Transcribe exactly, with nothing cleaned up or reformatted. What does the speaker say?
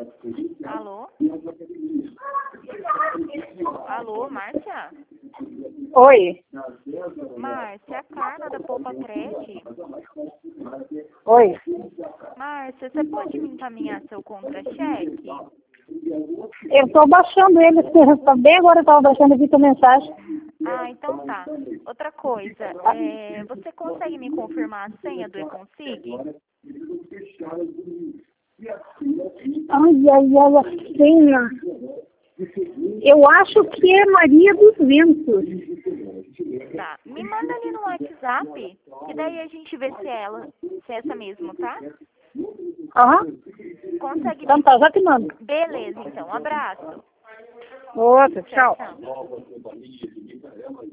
Alô? Alô, Márcia? Oi. Márcia, é a Carla da Poupa Creche. Oi. Márcia, você pode me encaminhar seu contra-cheque? Eu estou baixando ele, bem agora eu estava baixando aqui tua mensagem. Ah, então tá. Outra coisa, é, você consegue me confirmar a senha do eConsig? Ai, ai, ai, a senha. Eu acho que é Maria dos Ventos. Tá. Me manda ali no WhatsApp, que daí a gente vê se é ela, se é essa mesmo, tá? Aham. Consegue Então me... tá, já te mando. Beleza, então. Um abraço. Outra, Tchau, tchau. tchau.